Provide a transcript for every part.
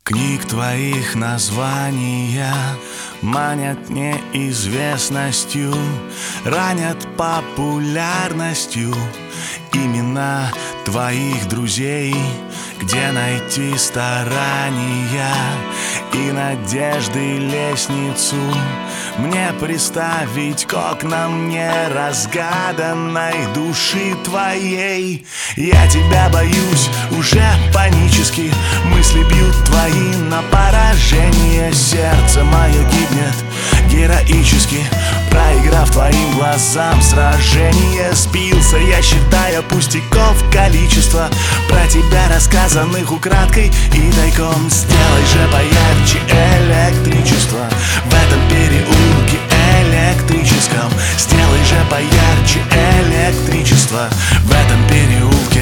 Книг твоих названия манят неизвестностью, ранят популярностью. Имена твоих друзей, где найти старания и надежды лестницу мне приставить к окнам неразгаданной души твоей. Я тебя боюсь уже панически, мысли бьют твои на поражение. Сердце мое гибнет героически, проиграв твоим глазам сражение. Сбился я, считая пустяков количество про тебя рассказанных украдкой и тайком. Сделай же поярче электричество в этом переулке электрическом. Сделай же поярче электричество в этом переулке.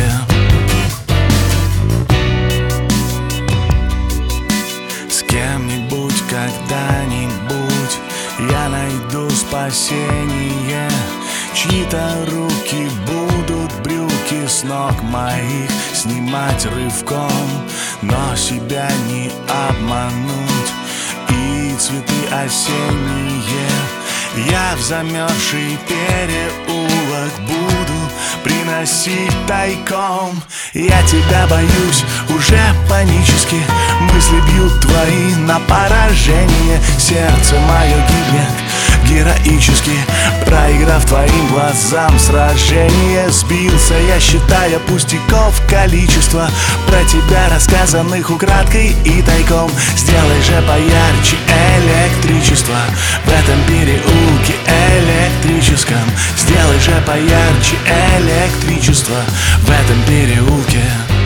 С кем-нибудь когда-нибудь я найду спасение. Чьи-то руки будут брюки с ног моих снимать рывком, но себя не обмануть. И цветы осенние я в замерзший переулок буду приносить тайком. Я тебя боюсь уже панически, мысли бьют твои на поражение. Сердце мое гибнет героически, проиграв твоим глазам сражение. Сбился я, считая пустяков количество про тебя рассказанных украдкой и тайком. Сделай же поярче электричество в этом переулке электрическом. Сделай же поярче электричество в этом переулке.